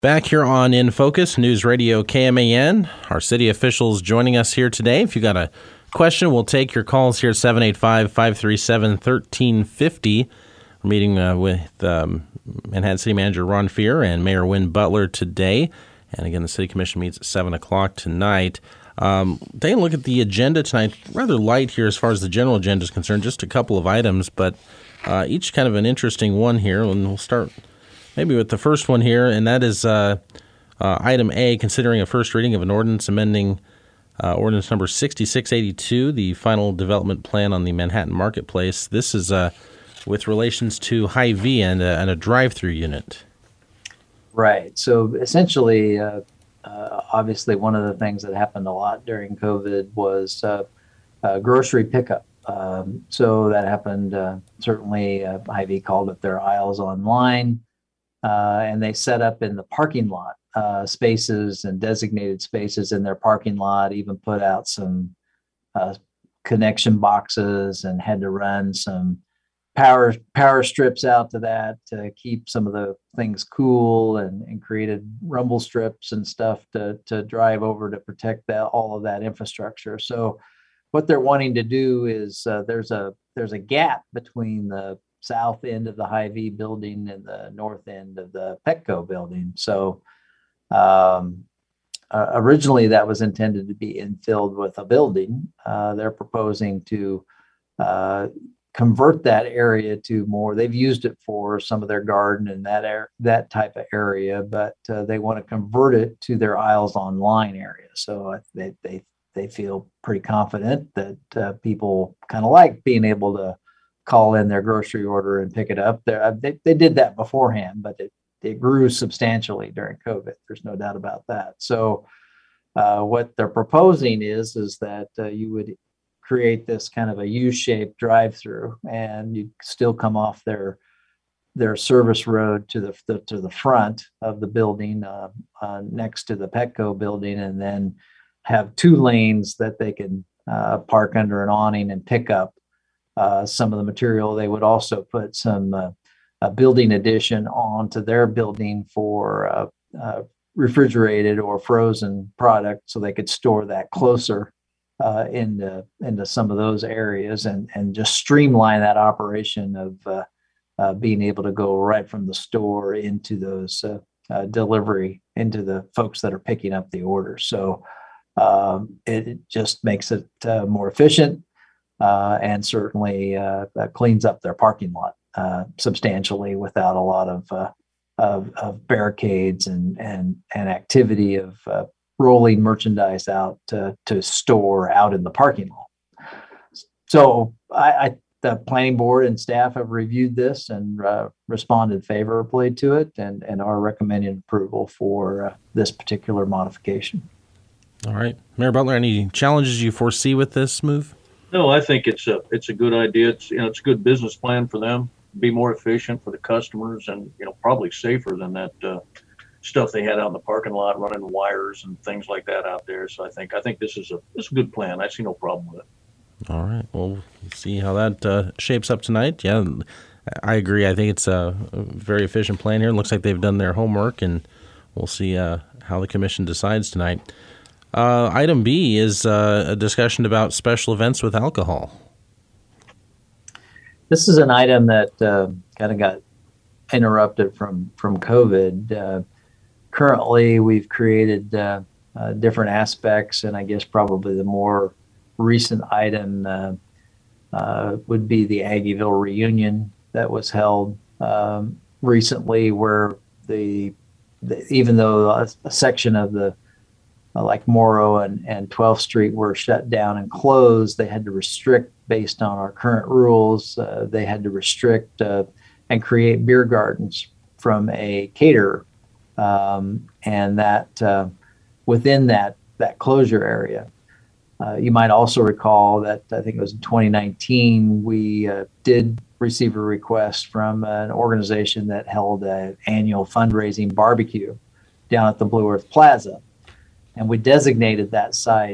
Back here on In Focus, News Radio KMAN. Our city officials joining us here today. If you got a question, we'll take your calls here, 785-537-1350. We're meeting with Manhattan City Manager Ron Fear and Mayor Wynn Butler today. And again, the City Commission meets at 7 o'clock tonight. Taking a look at the agenda tonight, rather light here as far as the general agenda is concerned, just a couple of items, but each kind of an interesting one here. And we'll start maybe with the first one here, and that is item A, considering a first reading of an ordinance amending ordinance number 6682, the final development plan on the Manhattan Marketplace. This is with relations to Hy-Vee and a drive-through unit. Right. So essentially, obviously, one of the things that happened a lot during COVID was grocery pickup. So that happened, certainly, Hy-Vee called it their aisles online. And they set up in the parking lot spaces and designated spaces in their parking lot, even put out some connection boxes and had to run some power strips out to that to keep some of the things cool, and created rumble strips and stuff to drive over to protect all of that infrastructure. So what they're wanting to do is there's a gap between the south end of the Hy-Vee building and the north end of the Petco building. So originally that was intended to be infilled with a building. They're proposing to convert that area to more. They've used it for some of their garden and that type of area, but they want to convert it to their aisles online area. So they feel pretty confident that people kind of like being able to call in their grocery order and pick it up. They did that beforehand, but it grew substantially during COVID. There's no doubt about that. So what they're proposing is that you would create this kind of a U-shaped drive-through, and you still come off their service road to the front of the building next to the Petco building, and then have two lanes that they can park under an awning and pick up some of the material. They would also put some a building addition onto their building for refrigerated or frozen product, so they could store that closer into some of those areas, and just streamline that operation of being able to go right from the store into those delivery into the folks that are picking up the order. So it just makes it more efficient. And certainly cleans up their parking lot substantially without a lot of barricades and activity of rolling merchandise out to store out in the parking lot. So the planning board and staff have reviewed this and responded favorably to it, and are recommending approval for this particular modification. All right, Mayor Butler, any challenges you foresee with this move? No, I think it's a good idea. It's a good business plan for them, be more efficient for the customers, and probably safer than that stuff they had out in the parking lot, running wires and things like that out there. So I think this is a good plan. I see no problem with it. All right, well, we'll see how that shapes up tonight. Yeah, I agree. I think it's a very efficient plan here. It looks like they've done their homework, and we'll see how the commission decides tonight. Item B is a discussion about special events with alcohol. This is an item that kind of got interrupted from COVID. Currently, we've created different aspects, and I guess probably the more recent item would be the Aggieville reunion that was held recently, where even though a section of the like Morrow and 12th Street were shut down and closed, they had to restrict based on our current rules. They had to restrict and create beer gardens from a caterer, and that within that closure area. You might also recall that I think it was in 2019, we did receive a request from an organization that held an annual fundraising barbecue down at the Blue Earth Plaza. And we designated that site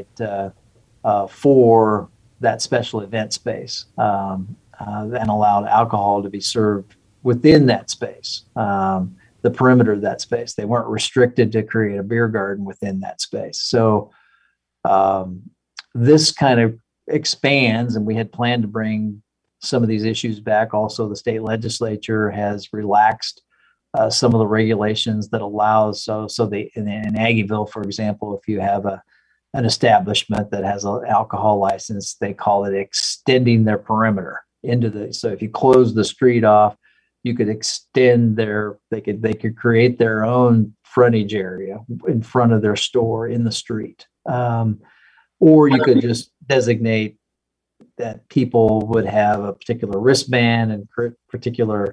for that special event space and allowed alcohol to be served within that space. the perimeter of that space. They weren't restricted to create a beer garden within that space. So this kind of expands, and we had planned to bring some of these issues back. Also, the state legislature has relaxed some of the regulations that allows, in Aggieville, for example, if you have an establishment that has an alcohol license, they call it extending their perimeter so if you close the street off, you could extend they could create their own frontage area in front of their store in the street. Or you could just designate that people would have a particular wristband and particular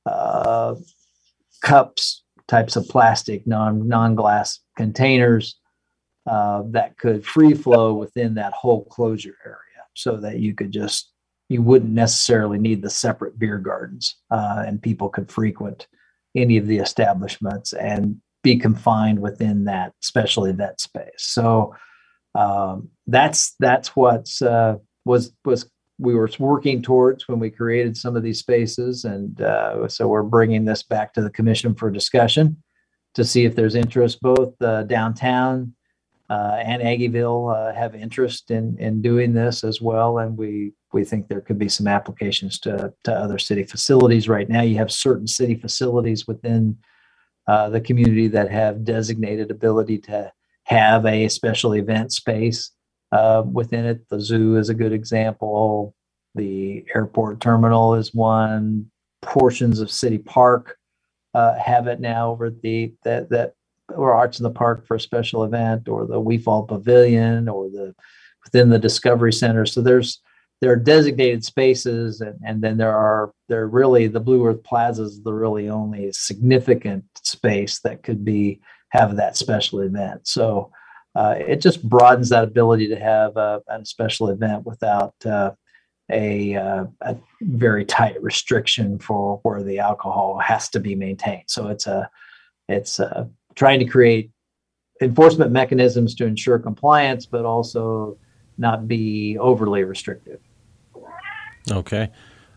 cups, types of plastic, non-glass containers that could free flow within that whole closure area, so that you wouldn't necessarily need the separate beer gardens, and people could frequent any of the establishments and be confined within that special event space. So that's what we were working towards when we created some of these spaces, and so we're bringing this back to the commission for discussion to see if there's interest. Both downtown and Aggieville have interest in doing this as well, and we think there could be some applications to other city facilities. Right now, you have certain city facilities within the community that have designated ability to have a special event space within it. The zoo is a good example. The airport terminal is one. Portions of City Park have it now over or Arts in the Park for a special event, or the We Fall Pavilion, or within the Discovery Center. So there are designated spaces, and then they're really the Blue Earth Plaza is the really only significant space that could have that special event. So it just broadens that ability to have a special event without a very tight restriction for where the alcohol has to be maintained. So it's trying to create enforcement mechanisms to ensure compliance, but also not be overly restrictive. Okay.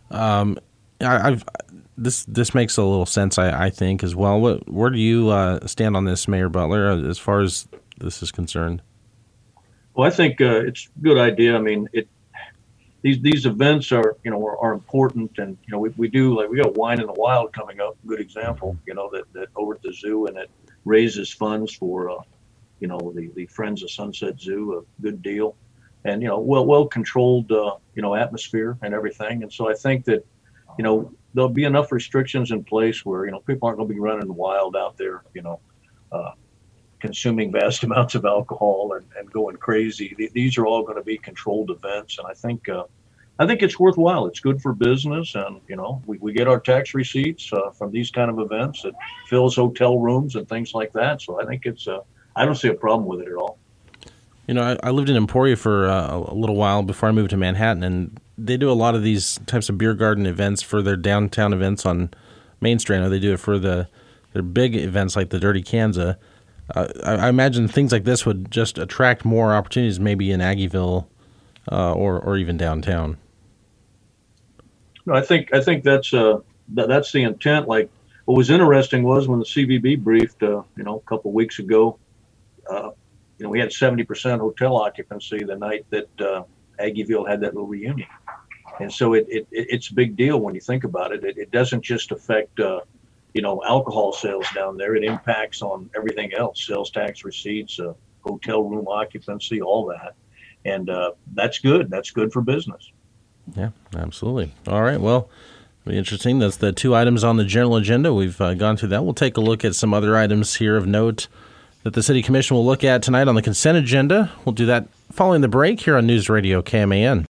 This makes a little sense, I think, as well. Where do you stand on this, Mayor Butler, as far as this is concerned? Well, I think it's a good idea. I mean, these events are important, and we got Wine in the Wild coming up, good example. That over at the zoo, and it raises funds for the Friends of Sunset Zoo, a good deal, and well controlled atmosphere and everything. And so I think that there'll be enough restrictions in place where people aren't going to be running wild out there, consuming vast amounts of alcohol and going crazy. These are all going to be controlled events, and I think it's worthwhile. It's good for business, and we get our tax receipts from these kind of events. It fills hotel rooms and things like that. So I think I don't see a problem with it at all. I lived in Emporia for a little while before I moved to Manhattan, and they do a lot of these types of beer garden events for their downtown events on Main Street. They do it for their big events like the Dirty Kanza. I imagine things like this would just attract more opportunities, maybe in Aggieville or even downtown. No, I think that's the intent. Like, what was interesting was when the CVB briefed, a couple of weeks ago. We had 70% hotel occupancy the night that Aggieville had that little reunion, and so it's a big deal when you think about it. It doesn't just affect alcohol sales down there. It impacts on everything else: sales tax receipts, hotel room occupancy, all that, and that's good. That's good for business. Yeah, absolutely. All right. Well, it'll be interesting. That's the two items on the general agenda. We've gone through that. We'll take a look at some other items here of note that the City Commission will look at tonight on the consent agenda. We'll do that following the break here on News Radio KMAN.